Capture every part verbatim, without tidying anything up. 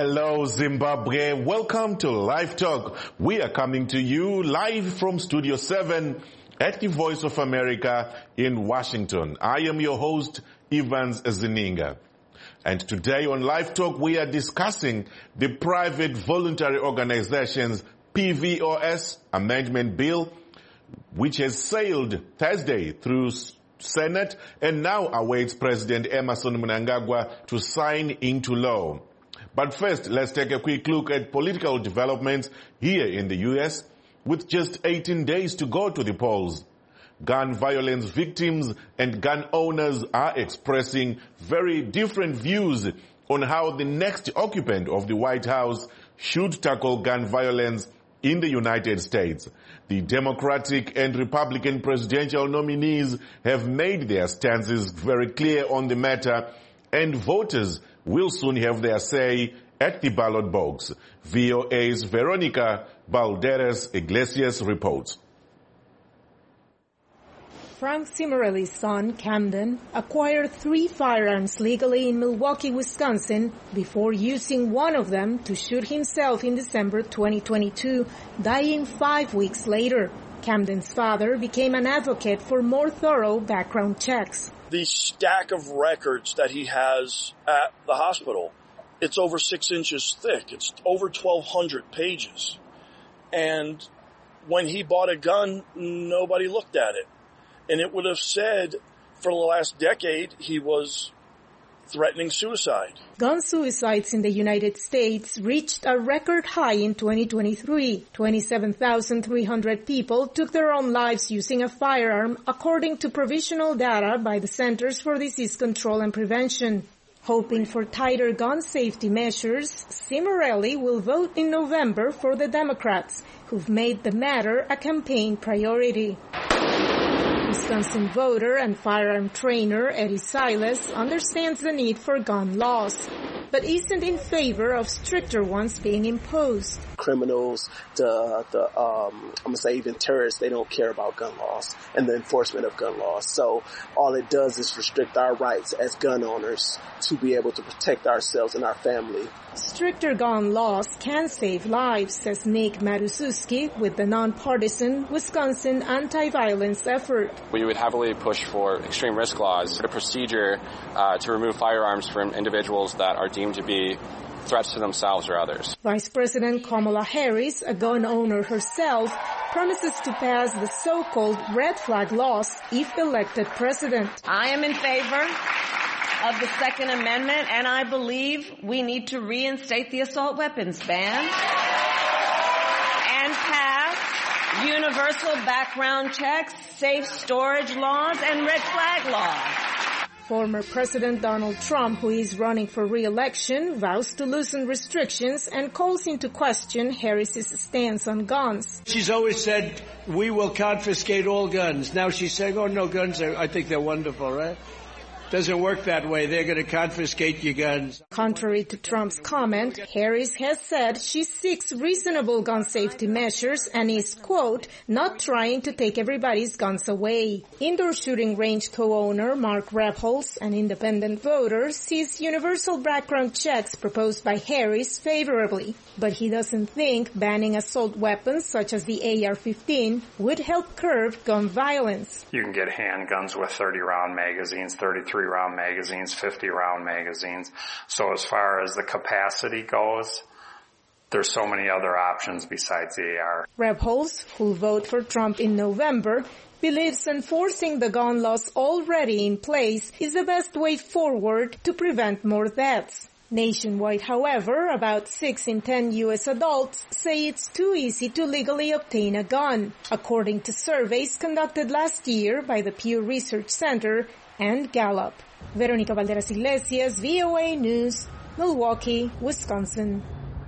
Hello, Zimbabwe. Welcome to Live Talk. We are coming to you live from Studio seven at the Voice of America in Washington. I am your host, Evans Zininga. And today on Live Talk, we are discussing the Private Voluntary Organizations P V O S Amendment Bill, which has sailed Thursday through Senate and now awaits President Emmerson Mnangagwa to sign into law. But first, let's take a quick look at political developments here in the U S with just eighteen days to go to the polls. Gun violence victims and gun owners are expressing very different views on how the next occupant of the White House should tackle gun violence in the United States. The Democratic and Republican presidential nominees have made their stances very clear on the matter, and voters will soon have their say at the ballot box. V O A's Veronica Balderas Iglesias reports. Frank Cimarelli's son, Camden, acquired three firearms legally in Milwaukee, Wisconsin, before using one of them to shoot himself in December twenty twenty-two, dying five weeks later. Camden's father became an advocate for more thorough background checks. The stack of records that he has at the hospital, it's over six inches thick. It's over twelve hundred pages. And when he bought a gun, nobody looked at it. And it would have said for the last decade he was threatening suicide. Gun suicides in the United States reached a record high in twenty twenty-three. twenty-seven thousand three hundred people took their own lives using a firearm, according to provisional data by the Centers for Disease Control and Prevention. Hoping for tighter gun safety measures, Cimarelli will vote in November for the Democrats, who've made the matter a campaign priority. Wisconsin voter and firearm trainer Eddie Silas understands the need for gun laws, but isn't in favor of stricter ones being imposed. Criminals, the, the um, I'm going to say even terrorists, they don't care about gun laws and the enforcement of gun laws. So all it does is restrict our rights as gun owners to be able to protect ourselves and our family. Stricter gun laws can save lives, says Nick Maruszewski with the nonpartisan Wisconsin anti-violence effort. We would heavily push for extreme risk laws, a procedure uh, to remove firearms from individuals that are deemed to be threats to themselves or others. Vice President Kamala Harris, a gun owner herself, promises to pass the so-called red flag laws if elected president. I am in favor of the Second Amendment, and I believe we need to reinstate the assault weapons ban and pass universal background checks, safe storage laws, and red flag laws. Former President Donald Trump, who is running for re-election, vows to loosen restrictions and calls into question Harris's stance on guns. She's always said, we will confiscate all guns. Now she's saying, oh, no guns. I think they're wonderful, right? Doesn't work that way. They're going to confiscate your guns. Contrary to Trump's comment, Harris has said she seeks reasonable gun safety measures and is, quote, not trying to take everybody's guns away. Indoor shooting range co-owner Mark Rebholz, an independent voter, sees universal background checks proposed by Harris favorably. But he doesn't think banning assault weapons such as the A R fifteen would help curb gun violence. You can get handguns with thirty round magazines, thirty-three round magazines, fifty round magazines. So as far as the capacity goes, there's so many other options besides the A R. Rebholz, who'll vote for Trump in November, believes enforcing the gun laws already in place is the best way forward to prevent more deaths. Nationwide, however, about six in ten U S adults say it's too easy to legally obtain a gun, according to surveys conducted last year by the Pew Research Center and Gallup. Veronica Balderas Iglesias, V O A News, Milwaukee, Wisconsin.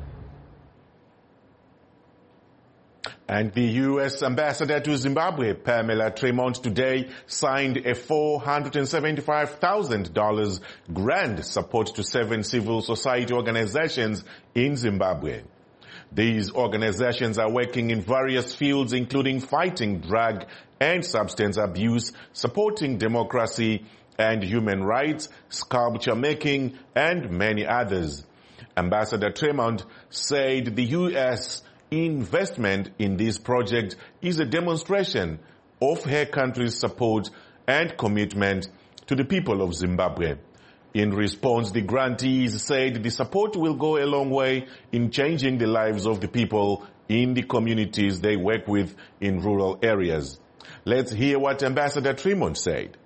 And the U S ambassador to Zimbabwe, Pamela Tremont, today signed a four hundred seventy-five thousand dollars grant support to seven civil society organizations in Zimbabwe. These organizations are working in various fields, including fighting drug and substance abuse, supporting democracy and human rights, sculpture making, and many others. Ambassador Tremont said the U S investment in this project is a demonstration of her country's support and commitment to the people of Zimbabwe. In response, the grantees said the support will go a long way in changing the lives of the people in the communities they work with in rural areas. Let's hear what Ambassador Tremont said.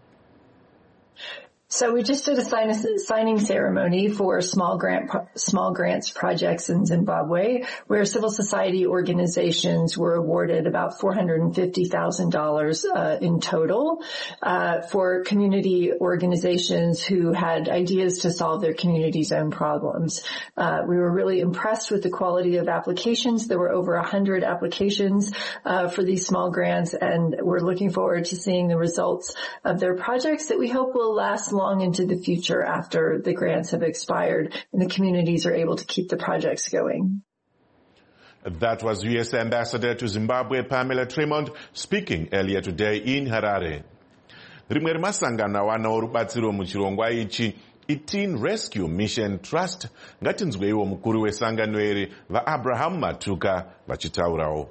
So we just did a sign, signing ceremony for small grant, small grants projects in Zimbabwe, where civil society organizations were awarded about four hundred fifty thousand dollars uh, in total uh, for community organizations who had ideas to solve their community's own problems. Uh, we were really impressed with the quality of applications. There were over one hundred applications uh, for these small grants, and we're looking forward to seeing the results of their projects that we hope will last long long into the future after the grants have expired and the communities are able to keep the projects going. That was U S Ambassador to Zimbabwe, Pamela Tremont, speaking earlier today in Harare. Rimwe rimasangano awana rubatsiro muchirongwa ichi Teen Rescue Mission Trust. Ngatinzweiwo mukuru wesangano iri vaAbraham Matuka vachitaurawo.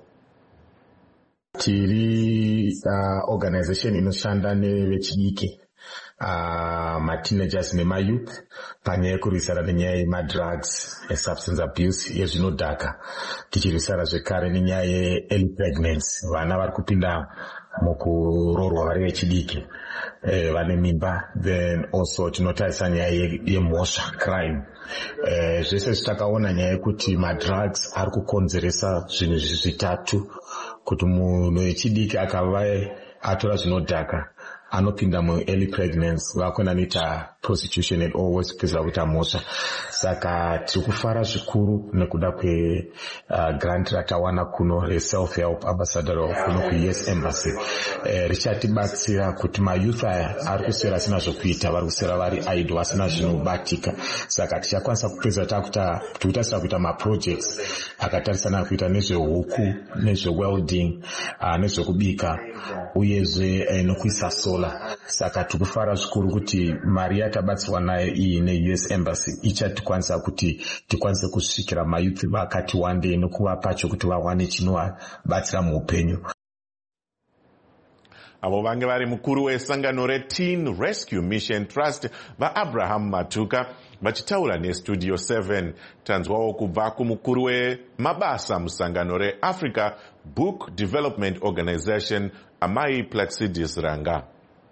Tiri uh, organization inoshanda nevechidiki. Uh, ma-teenagers nema-youth panyaya yekurwisana nenyaya yema-drugs e-substance abuse yezvinodhaka tichirwisana zvekare nenyaya ye-early pregnancy vana vari kupinda mukuroorwa vari vechidiki eh, vane mimba. Then also tinotarisa nyaya yemhosva crime. Eh, zvese zvitakaona nyaya yekuti ma-drugs ari kukonzeresa zvinhu zvitatu kuti munhu wechidiki akava atora zvinodhaka anopinda mu early pregnancy vakona nita prostitution and always kupedzera kuita mhosva. Saka tiri kufara zvikuru nekuda kwe uh, grant ratawana kuno re-self help ambassador kuno ku U S embassy eh, richatibatsira kuti mayouth aya ari kuswera asina zvokuita, vari kuswera vari idle vasina zvinobatika. Saka tichakwanisa kupedza takuta tikutasira kuita ma-projects akatarisana kuita nezvehuku nezve-welding uh, nezvekubika uyezve eh, nokuisa solar. Saka tikufara zvikuru kuti mari yatabatsirwa nayo iyi ne-U S embassy ichatikwanisa kuti tikwanise kusvikira mayouth vakati wande nokuvapa chokuti vawane chinovabatsira muupenyu. Avo vange vari mukuru wesangano re-Teen Rescue Mission Trust vaAbraham Matuka vachitaura nestudio seven. Tanzwawo kubva kumukuru wemabasa musangano re-Africa Book Development Organization Amai Plaxidis Ranga.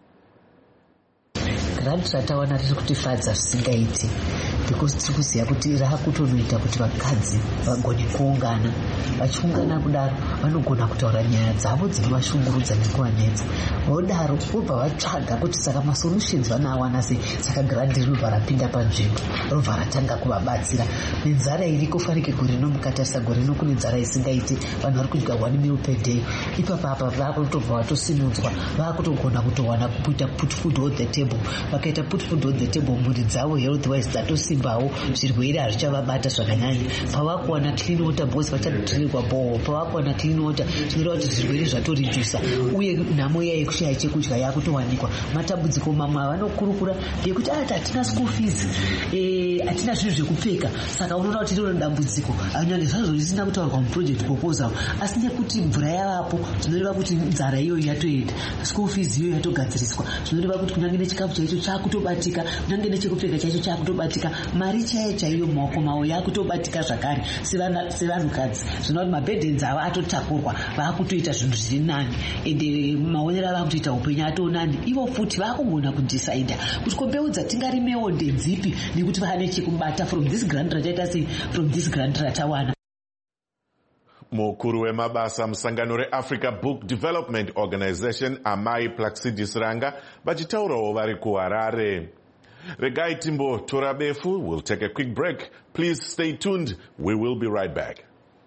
Grant ratawana riri kutifadza zvisingaiti because tiri kuziva kuti raakutonoita kuti vakadzi vagone kuungana. Vachiungana kudaro vanogona kutaura nyaya dzavo dzinovashungurudza nekuvanetsa. Vodaro vobva vatsvaga kuti saka masolutions vanawana sei. Saka grant rinobva rapinda panzvimbo, robva ratanga kuvabatsira. Nenzara iriko fanike gore rino mukatarisa gore rino kune nzara isingaiti, vanhu vari kudya one meal per day. Ipapa apa vakutobva vatosimudzwa, vakutogona kutowana kuita put food on the table. Vakaita put food on the table, mburi dzavo health wise dzatosimbawo, zvirwere hazvichavabata zvakanyanya. Pavakuwana clean water boss vachadhirirwa boho, pavakuwana clean water zvinoreva kuti zvirwere zvatoredusa, uye nhamo iya yekushaya chekudya yakutowanikwa. Matambudziko mamwe vanokurukura ngekuti ati hatina school fees, eh, hatina zvinhu zvekupfeka. Saka unoona kuti rino dambudziko anyange zvazvo risina kutaurwa muproject proposal, asi nekuti mvura yavapo zvinoreva kuti nzara iyoyo yatoenda, school fees iyoyo yatogadziriswa, zvinoreva kuti kunyange nechikafu chaicho chakutobatika, kunyange nechekupfeka chaicho chakutobatika, mari chaiyo chaiyo mumaoko mavo yakutobatika zvakare sevanhukadzi. Zvinoti mabhedhenzi ava atotakurwa, vakutoita zvinhu zviri nani, ende maonero ava kutoita upenyu atonani. Ivo futi vakugona kudhisaidha kuti kombeudza tingarimewo ndedzipi nekuti vane chekubata from this grant rataita sei, from this grant ratawana. Mukuru wemabasa musangano re-Africa Book Development Organization Amai Plaxidis Ranga vachitaurawo vari kuHarare. Regai Timbo Torabefu will take a quick break. Please stay tuned. We will be right back.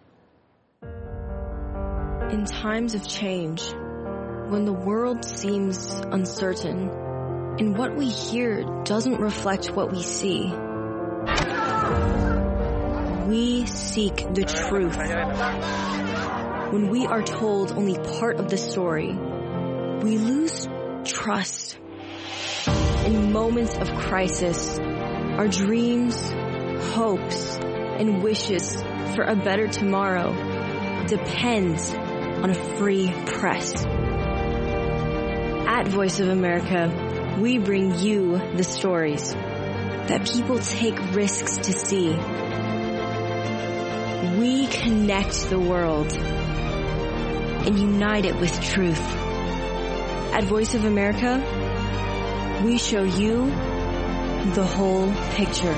In times of change, when the world seems uncertain and what we hear doesn't reflect what we see, we seek the truth. When we are told only part of the story, we lose trust. In moments of crisis, our dreams, hopes, and wishes for a better tomorrow depends on a free press. At Voice of America, we bring you the stories that people take risks to see. We connect the world and unite it with truth. At Voice of America, we show you the whole picture.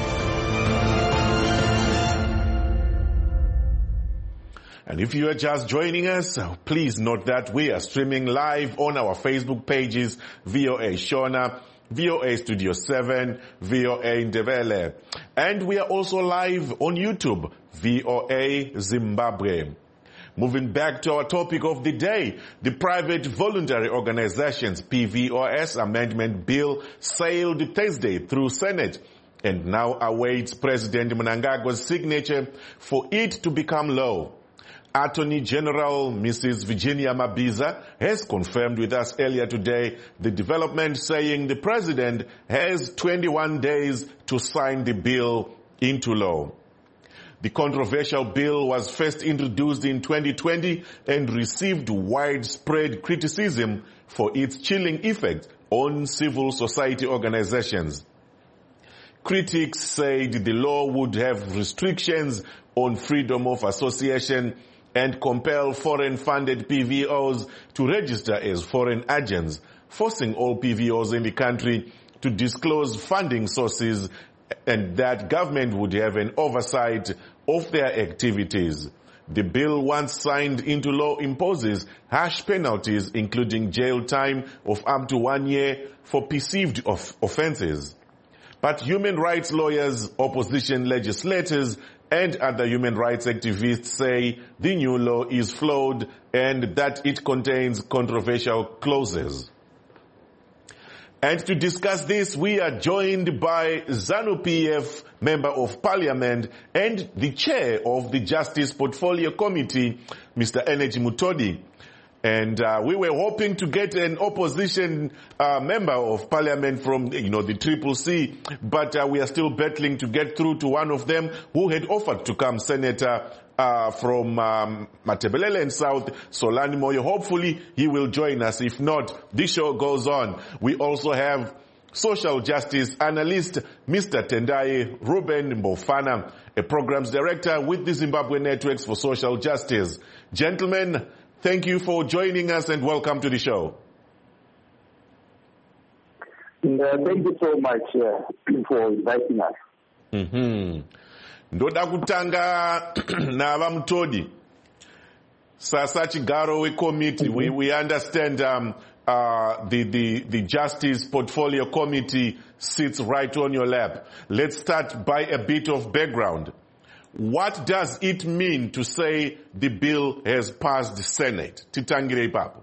And if you are just joining us, please note that we are streaming live on our Facebook pages, V O A Shona, V O A Studio seven, V O A Ndebele. And we are also live on YouTube, V O A Zimbabwe. Moving back to our topic of the day, the Private Voluntary Organizations, P V O S Amendment Bill sailed Thursday through Senate and now awaits President Mnangagwa's signature for it to become law. Attorney General Missus Virginia Mabiza has confirmed with us earlier today the development, saying the president has twenty-one days to sign the bill into law. The controversial bill was first introduced in twenty twenty and received widespread criticism for its chilling effect on civil society organizations. Critics said the law would have restrictions on freedom of association and compel foreign-funded P V Os to register as foreign agents, forcing all P V Os in the country to disclose funding sources, and that government would have an oversight of their activities. The bill, once signed into law, imposes harsh penalties, including jail time of up to one year for perceived of offenses. But human rights lawyers, opposition legislators, and other human rights activists say the new law is flawed and that it contains controversial clauses. And to discuss this, we are joined by ZANU-P F Member of Parliament and the Chair of the Justice Portfolio Committee, Mister Energy Mutodi. And uh, we were hoping to get an opposition uh, member of parliament from, you know, the Triple C, but uh, we are still battling to get through to one of them who had offered to come, Senator uh, from um, Matebelele and South, Solani Moyo. Hopefully he will join us. If not, this show goes on. We also have social justice analyst, Mister Tendai Ruben Mbofana, a programs director with the Zimbabwe Networks for Social Justice. Gentlemen, thank you for joining us and welcome to the show. Uh, thank you so much uh, for inviting us. Mm-hmm. Ndoda kutanga na Mutodi. Sasa Chigaro we committee, we, we understand um, uh, the, the, the Justice Portfolio Committee sits right on your lap. Let's start by a bit of background. What does it mean to say the bill has passed the Senate? Titangire Papo.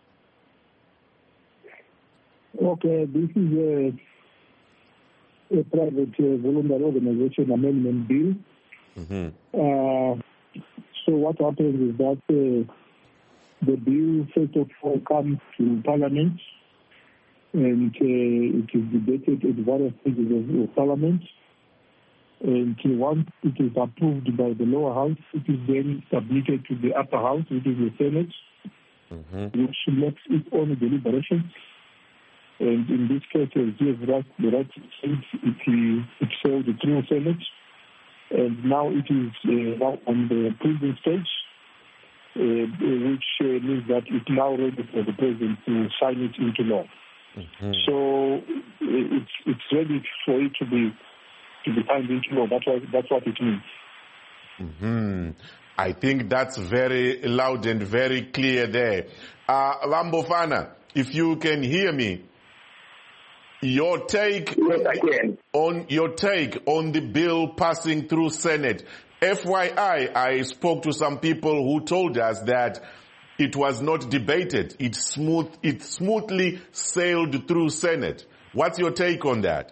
Okay, this is a, a private uh, voluntary organization amendment bill. Mm-hmm. Uh, so what happens is that uh, the bill, first of all, comes to Parliament, and uh, it is debated at various stages of, of Parliament. And once it is approved by the lower house, it is then submitted to the upper house, which is the Senate, mm-hmm. which makes its own deliberations. And in this case, as you have right, the right it, it, it failed through Senate. And now it is uh, now on the approval stage, uh, which uh, means that it's now ready for the President to sign it into law. Mm-hmm. So it's, it's ready for it to be to be signed into law. That's what, that's what it means. Mm-hmm. I think that's very loud and very clear there. Uh, Lambofana, if you can hear me, your take yes, I can. on your take on the bill passing through Senate. F Y I, I spoke to some people who told us that it was not debated. It smooth, it smoothly sailed through Senate. What's your take on that?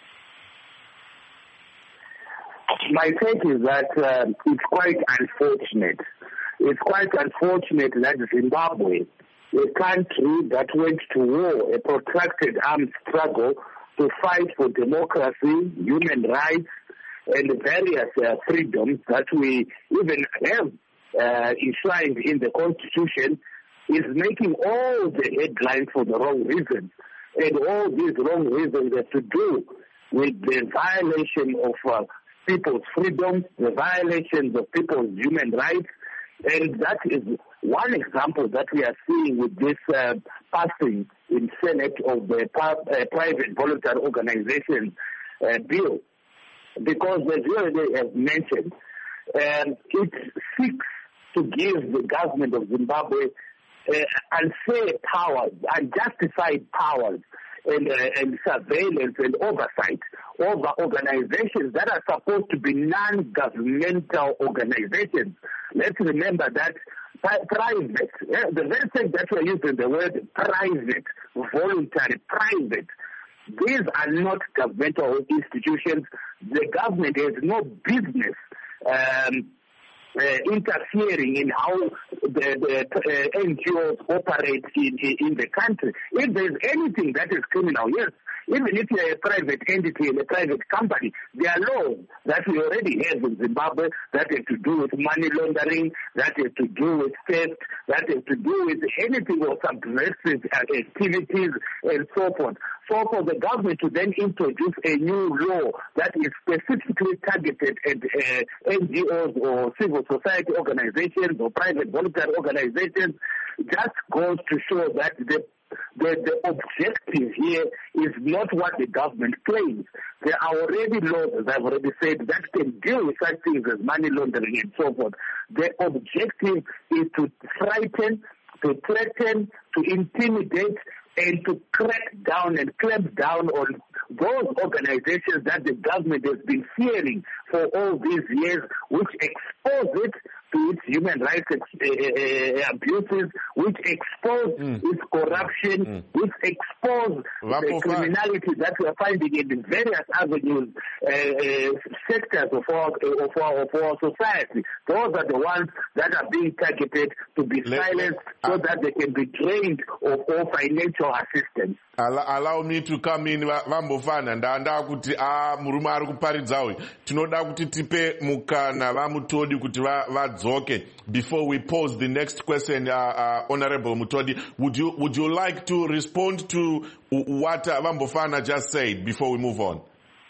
My take is that uh, it's quite unfortunate. It's quite unfortunate that Zimbabwe, a country that went to war, a protracted armed struggle to fight for democracy, human rights, and the various uh, freedoms that we even have uh, enshrined in the Constitution is making all the headlines for the wrong reasons. And all these wrong reasons have to do with the violation of uh, people's freedoms, the violations of people's human rights. And that is one example that we are seeing with this uh, passing in Senate of the uh, private voluntary organization uh, bill. Because as you already have mentioned, um, it seeks to give the government of Zimbabwe uh, unfair powers, unjustified powers, and, uh, and surveillance and oversight over organizations that are supposed to be non-governmental organizations. Let's remember that private, yeah, the very thing that we're using the word private, voluntary, private, these are not governmental institutions. The government has no business um, uh, interfering in how the, the uh, N G Os operate in, in the country. If there's anything that is criminal, yes, even if you're a private entity and a private company, there are laws that we already have in Zimbabwe that have to do with money laundering, that have to do with theft, that have to do with anything of subversive activities and so forth. So for the government to then introduce a new law that is specifically targeted at uh, N G Os or civil society organizations or private voluntary organizations just goes to show that the The, the objective here is not what the government claims. There are already laws, as I've already said, that can deal with such things as money laundering and so forth. The objective is to frighten, to threaten, to intimidate, and to crack down and clamp down on those organizations that the government has been fearing for all these years, which expose it to its human rights uh, uh, abuses, which expose mm. its corruption, mm. which expose Vapofana. the criminality that we are finding in the various avenues, uh, uh, sectors of our, of, our, of our society. Those are the ones that are being targeted to be Let, silenced uh, so that they can be drained of all financial assistance. Allow me to come in, Vambofana, ndanda kuti a murume ari kuparidza uyu tinoda kuti tipe mukana vamutodi kuti vadzoke. Before we pose the next question, uh, uh, Honorable Mutodi, would you would you like to respond to what uh, Vambofana just said before we move on?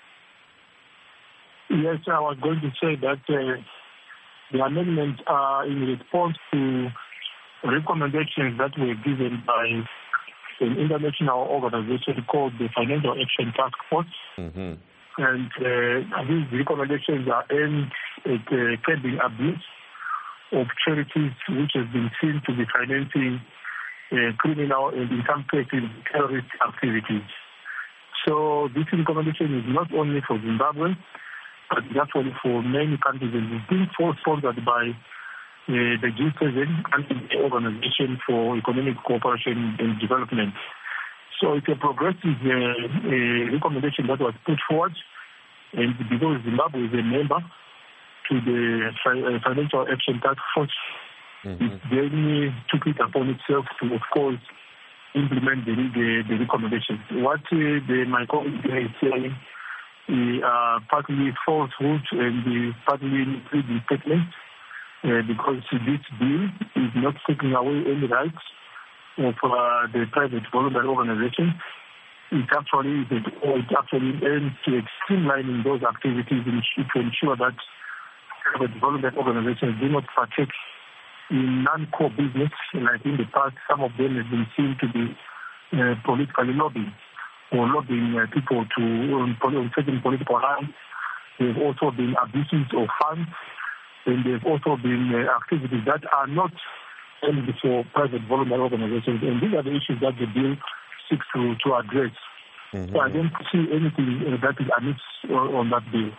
Yes, I was going to say that uh, the amendments are in response to recommendations that were given by an international organization called the Financial Action Task Force. Mm-hmm. And uh, these recommendations are aimed at uh, curbing abuse of charities which have been seen to be financing uh, criminal and, in some cases, terrorist activities. So this recommendation is not only for Zimbabwe, but it's actually for many countries, and it's being sponsored by Uh, the G seven and the Organization for Economic Cooperation and Development. So it's a progressive uh, uh, recommendation that was put forward, and because Zimbabwe is a member to the fi- uh, Financial Action Task Force, mm-hmm. it then took it upon itself to, of course, implement the, the, the recommendations. What uh, the, my colleague is saying is uh, partly falsehood and uh, partly misleading statements. Uh, because this bill is not taking away any rights of uh, the private voluntary organization. It actually, it, it actually aims to streamlining those activities and to ensure that private voluntary organizations do not partake in non-core business. Like in the past, some of them have been seen to be uh, politically lobbying or lobbying uh, people to on, on certain political lines. There have also been abuses of funds. And there have also been uh, activities that are not only for private voluntary organizations. And these are the issues that the bill seeks to, to address. Mm-hmm. So I don't see anything uh, that is amiss uh, on that bill.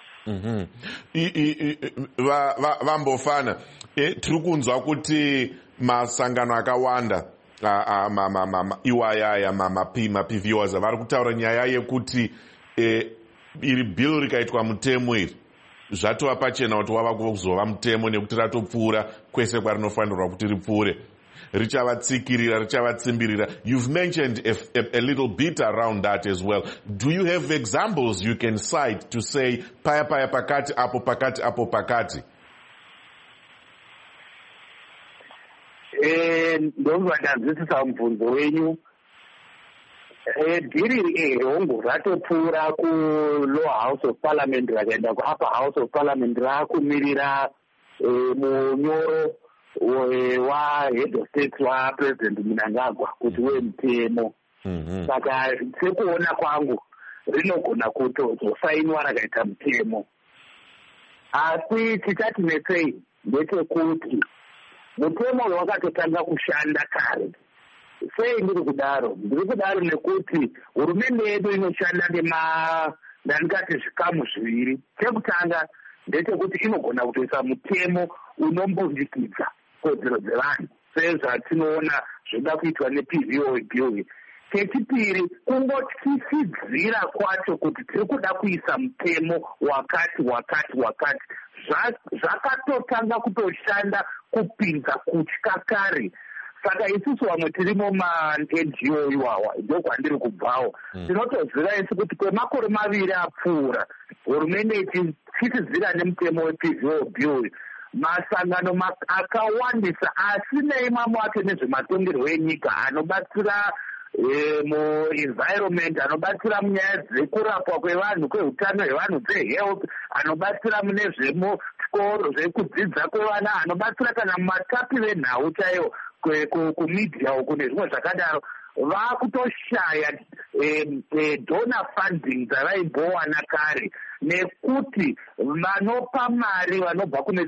Vambofana, tiri kunzwa kuti masangano akawanda iwayaya maP V Os vari kutaura nyaya yekuti iri bill rikaitwa mutemo iri zvatova pachena kuti wava kuzova mutemo nekuti ratopfuura kwese kwarinofanirwa kuti ripfuure. richavatsikirira richavatsimbirira. You've mentioned a, a, a little bit around that as well. Do you have examples you can cite to say paya paya pakati apo pakati apo pakati? Eh, ndonga ndazvisisa mubvunzo wenyu. Dhiri ehongo ratopfuura kulower house of parliament rakaenda kuupper house of parliament rakumirira munyoro wahead of state wapresident Mnangagwa kuti wemutemo. Saka sekuona kwangu rinogona kutozosainwa rakaita mutemo. Asi tichati nesei ndechekuti mutemo wakatotanga kushanda kare. Sei ndiri kudaro? Ndiri kudaro nekuti hurumende yedu inoshanda nema ndandikati zvikamu zviviri. Chekutanga ndechekuti inogona kutoisa mutemo unombundikidza kodzero dzevanhu sezvatinoona zvoda kuitwa neP V O bill. Chechipiri kungotyisidzira kwacho kuti tiri kuda kuisa mutemo wakati wakati wakati. Zvakatotanga kutoshanda kupinza kutya kare. Saka isusu vamwe tirimo ma-N G O iwawa ndokwandiri kubvawo. Tinotoziva isi kuti kwemakore maviri apfuura hurumende ichitizira nemutemo weP V O bill, masangano akawandisa asinei mamwe acho nezvematongerwo enyika anobatsira mu-environment, anobatsira munyaya dzekurapwa kwevanhu, kwehutano hwevanhu, dzehealth, anobatsira mune zvemuchikoro, zvekudzidza kwevana, anobatsira kana mumatapi venhau chaiwo kumedia uku nezvimwe zvakadaro. Vakutoshaya donor funding dzavaimbowana kare nekuti vanopa mari vanobva kune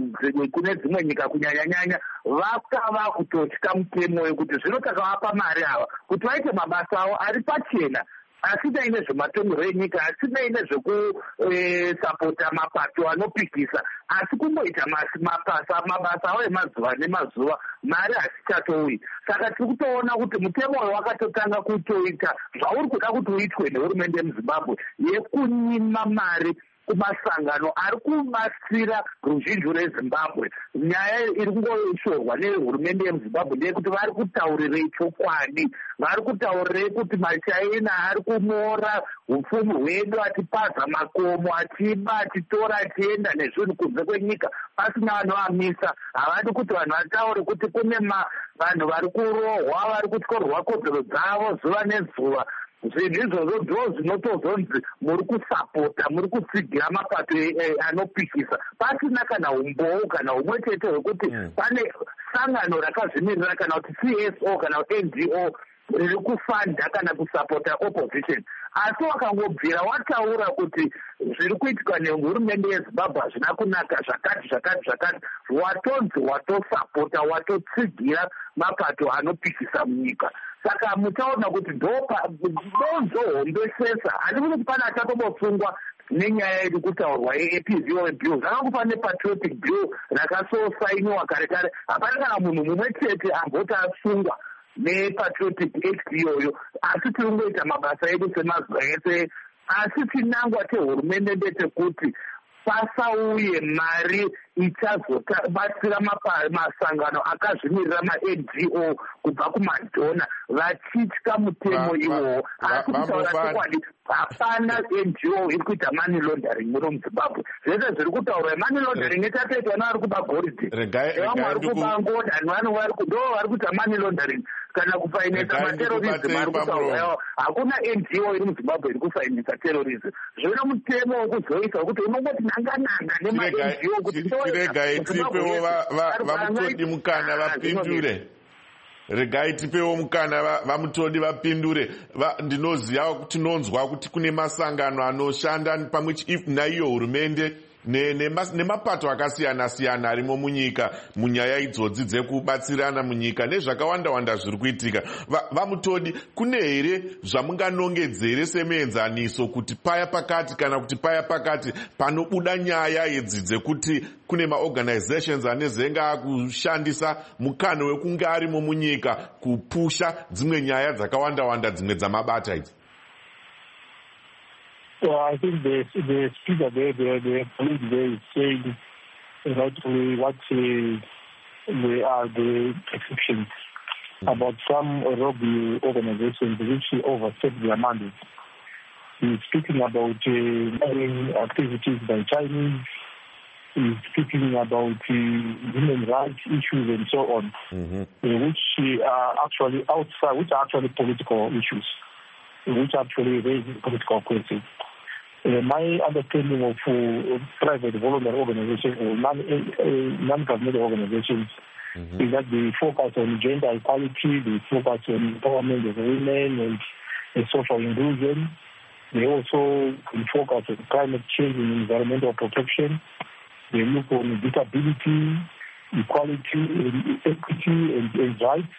dzimwe nyika kunyanya-nyanya vakava kutotya mutemo wekuti zvino takavapa mari ava kuti vaite mabasa avo ari pachena asinei nezvematongerwo enyika, asinei nezvekusapota mapato anopikisa, asi kungoita mabasa avo emazuva nemazuva, mari hasichatoui. Saka tiri kutoona kuti mutemo uyu wakatotanga kutoita zvauri kuda kuti uitwe nehurumende yemuZimbabwe yekunyima mari kumasangano ari kubatsira ruzhinji rweZimbabwe. Nyaya iri kungoshorwa nehurumende yemuZimbabwe ndeyekuti vari kutaurirei chokwadi, vari kutaurirei kuti machaina ari kumora upfumi hwedu, atipaza makomo, atiba, atitora, atienda nezvinhu kunze kwenyika pasina vanoamisa. Havadi kuti vanhu vataure kuti kune vanhu vari kurohwa, vari kutyorwa kodzero dzavo zuva nezuva. Zvinhu izvozvo ndo zvinotozonzi muri kusapota, muri kutsigira mapato anopikisa pasina kana umboo kana umwe chete hwekuti pane sangano rakazvimirira kana kuti C S O kana N G O riri kufanda kana kusapota opposition. Asi wakangobvira wataura kuti zviri kuitika nehurumende yeZimbabwe hazvina kunaka zvakati zvakati zvakati, watonzi watosapota, watotsigira mapato anopikisa munyika. Saka mutaona kuti ndozohombesesa. Handiti kuti pana achatombosungwa nenyaya yedu kutaurwa yeP V O bill. Zvakakufa nepatriotic bill rakasosainiwa kare kare. Hapana kana munhu mumwe chete amboti asungwa nepatriotic act iyoyo. Asi tiri kungoita mabasa edu semazuva ese. Asi chinangwa chehurumende ndechekuti pasauye mari ichazobatsira masangano akazvimirira ma-N G O kubva kumadhona vachitya mutemo iwowo. Asi kutaura chokwadi hapana N G O iri kuita money laundering muno muZimbabwe. Zvese zviri kutaura money laundering echatoitwa nevari kuba goridhe, vamwe vari kuba ngoda, ndo vari kuita money laundering. Kana kufainisa materorism ari kutaura, hakuna N G O iri muZimbabwe iri kufainisa terrorism. Zvino mutemo wekuzoisa kuti unongoti nanga-nanga nema-N G O kuti regai tipewo vamutodi mukana vapindure. Regai tipewo mukana vamutodi vapindure. Ndinoziva kuti tinonzwa kuti kune masangano anoshanda pamwe naiyo hurumende nemapato akasiyana-siyana arimo munyika munyaya idzodzi dzekubatsirana munyika nezvakawanda-wanda zviri kuitika. Vamutodi, kune here zvamunganongedzere semuenzaniso kuti paya pakati kana kuti paya pakati panobuda nyaya idzi dzekuti kune maorganizations anezenga akushandisa mukano wekunge arimo munyika kupusha dzimwe nyaya dzakawanda-wanda dzimwe dzamabata idzi? Well, I think the the speaker there, the the colleague there is saying rightly what uh, there are the exceptions about some rogue organizations which overstep their mandate. He's speaking about uh, activities by Chinese. He's speaking about uh, human rights issues and so on, mm-hmm. uh, which are actually outside, which are actually political issues, which actually raise political questions. Uh, my understanding of uh, private voluntary organizations or non, uh, non-governmental organizations mm-hmm. is that they focus on gender equality, they focus on empowerment of women and, and social inclusion. They also focus on climate change and environmental protection. They look on disability, equality, and equity, and, and rights.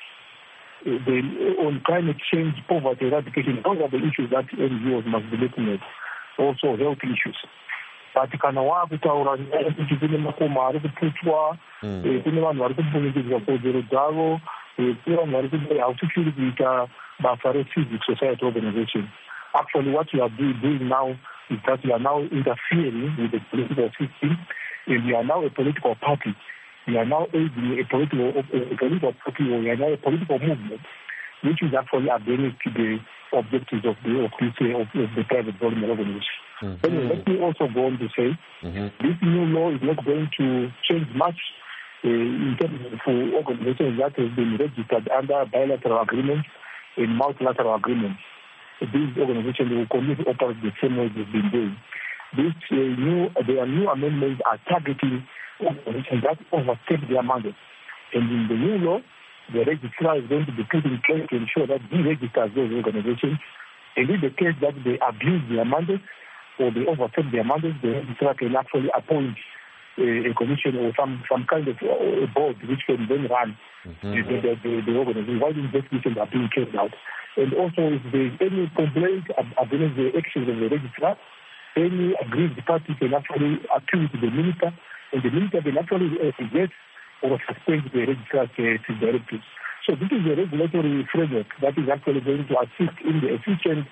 They, on climate change, poverty, eradication, those are the issues that N G Os must be looking at. Also health issues. But kana wakutaura kuti kune makoma ari kuputwa, kune vanhu vari kubunikidzwa kodzero dzavo, kune vanhu vari kuti hautichiri kuita basa re-civic society organization. Actually, what we are doing now is that we are now interfering with the political system, and we are now a political party. We are now aiding a political, a political party, or we are now a political movement, which is actually against the objectives of the, of this, of, of the private voluntary organization. Mm-hmm. Anyway, let me also go on to say, mm-hmm. this new law is not going to change much uh, in terms of organizations that have been registered under bilateral agreements and multilateral agreements. These organizations will continue to operate the same way they've been doing. These uh, new, their new amendments are targeting organizations that overstep their mandate. And in the new law, the registrar is going to be put in place to ensure that he registers those organizations. And in the case that they abuse their mandate or they overstep their mandate, the registrar can actually appoint a, a commission or some, some kind of uh, a board which can then run mm-hmm. the, the, the, the organization while investigations are being carried out. And also, if there is any complaint against the actions of the registrar, any aggrieved party can actually accuse the minister, and the minister can actually uh, suggest or suspend the registrar's uh, directives. So this is a regulatory framework that is actually going to assist in the efficient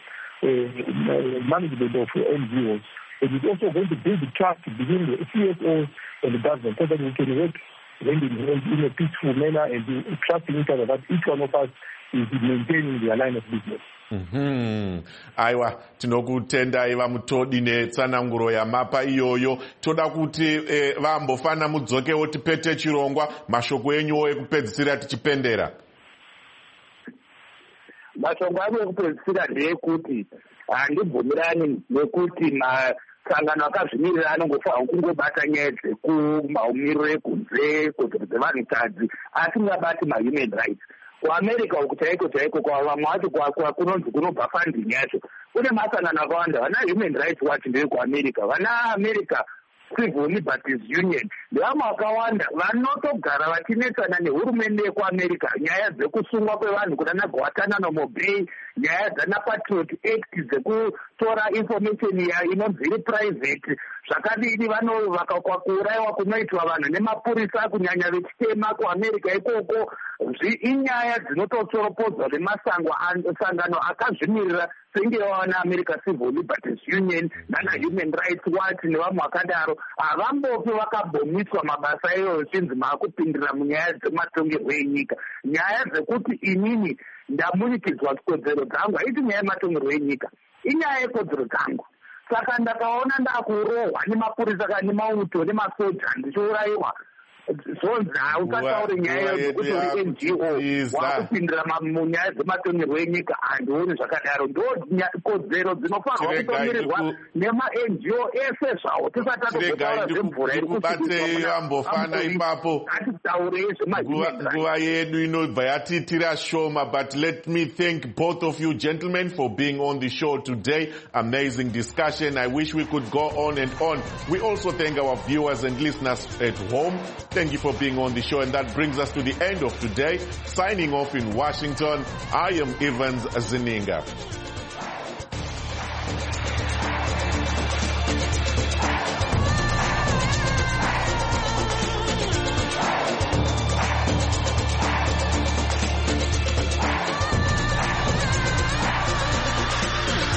uh, management of N G Os. It is also going to build the trust between the C S Os and the government so that we can work hand in hand in a peaceful manner and trusting each other that each one of us is maintaining their line of business. Mm-hmm. Aiwa, tinokutenda iva mutodi netsananguro yamapa iyoyo. Toda kuti eh, vambofana mudzokewo tipete chirongwa mashoko enyu ekupedzisira tichipendera. Mashoko avo ekupedzisira ndeyekuti handibvumirani nekuti masangano akazvimirira anongofanira kungobata nyaya dzekumaumiro ekunze kodzero dzevanhukadzi asingabati mahuman rights. kuAmerica uku chaiko chaiko kwavamwe vacho kunonzi kunobva funding yacho kune masangano akawanda vana human rights watch ndevekuamerica vana America Civil Liberties Union nevamwe vakawanda vanotogara vachinetsana nehurumende yekuamerica nyaya dzekusungwa kwevanhu kunana Guantanamo Bay, nyaya dzana Patriot Act dzekutora information inonzi iri private zvakadini vano vakakuurayiwa kunoitwa vanhu nemapurisa kunyanya vechitema kuAmerica ikoko inyaya dzinototsoropodza nemasangano akazvimirira senge wana America Civil Liberties Union nana Human Rights Watch nevamwe vakadaro havambopi vakabhomiswa mabasa iyoyo chinzi maakupindira munyaya dzematongerwo enyika. Nyaya dzekuti inini ndamunikidzwa kodzero dzangu haiti nyaya yematongerwo enyika, inyaya yekodzero dzangu. Saka ndakaona ndakurohwa nemapurisa kana nemauto nemasoja ndichiurayiwa zonzi hausataure nyaya yekuti uri N G O wakupindira munyaya dzematongerwo enyika. Handioni zvakadaro, ndo kodzero dzinofanirwa kutongererwa nema-N G O ese zvawo tisati tatogotaura zvemvura iri kusiambofana ipapo atitaurei nguva yedu inobva yatiitira shoma. But let me thank both of you gentlemen for being on the show today. Amazing discussion. I wish we could go on and on. We also thank our viewers and listeners at home. Thank you for being on the show, and that brings us to the end of today. Signing off in Washington, I am Evans Zininga.